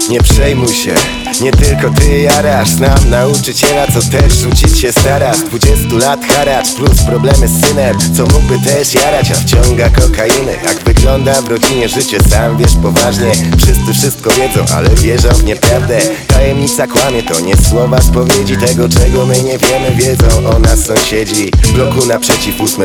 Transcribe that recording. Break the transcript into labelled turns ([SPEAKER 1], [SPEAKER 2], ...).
[SPEAKER 1] Nie przejmuj się, nie tylko ty jarasz. Znam nauczyciela, co też rzucić się stara. Z 20 lat haracz plus problemy z synem, co mógłby też jarać, a wciąga kokainy. Jak wygląda w rodzinie życie, sam wiesz poważnie. Wszyscy wszystko wiedzą, ale wierzą w nieprawdę. Tajemnica kłamie, to nie słowa spowiedzi. Tego czego my nie wiemy, wiedzą o nas sąsiedzi. W bloku naprzeciw 8